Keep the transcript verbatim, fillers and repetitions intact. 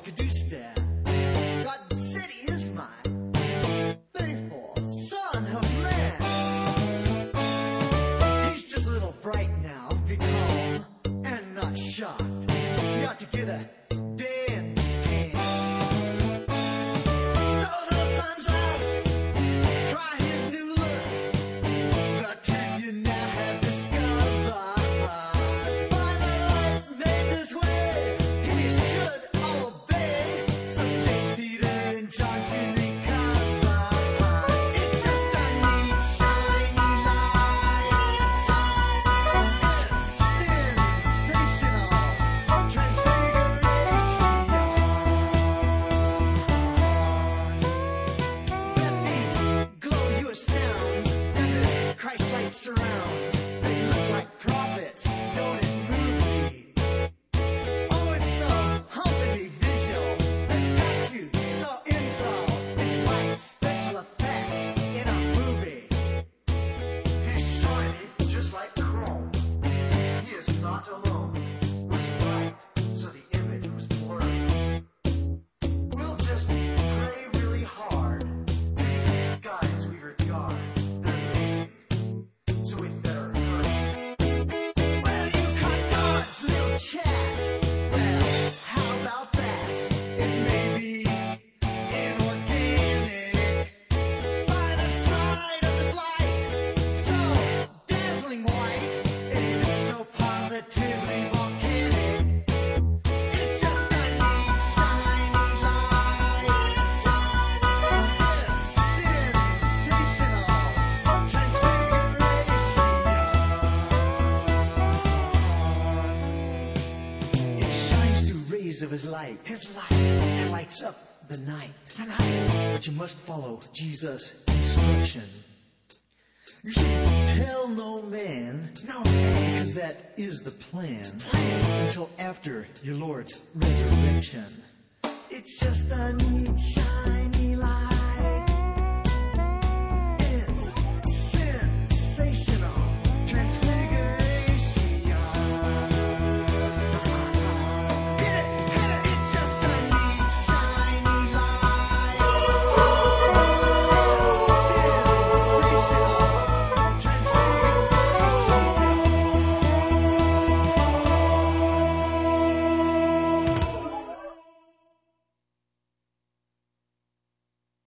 could do stare. God said he is mine, faithful son of man. He's just a little bright now, be calm and not shocked. You ought to get a day and tan. So the sun's out, try his new look. The tip you now have discovered. By the light made this way, and you should all obey. So James, Peter, and John soon recover. It's just a neat, shiny light. It's sensational transfiguration. Let the glow you astound, and this Christ-like surrounds. They look like prophets, don't it move me? Oh, it's so hauntingly visual. That's got you so involved. It's like special effects in a movie. He's shiny, just like chrome. He is not alone. Was right, so the image was blurry. We'll just pray really hard to these guys we regard. They're leaving, so we better hurry. Well, you caught God's little chat. Well, how about that? It may be inorganic. By the side of this light, so dazzling white, it is so positively volcanic. It's just a neat, shiny light. It's sensational transfiguration. It shines through rays of his light, his light, and lights up the night. The night. But you must follow Jesus' instruction. You should tell no man, no man, because that is the plan, until after your Lord's resurrection. It's just a neat, shiny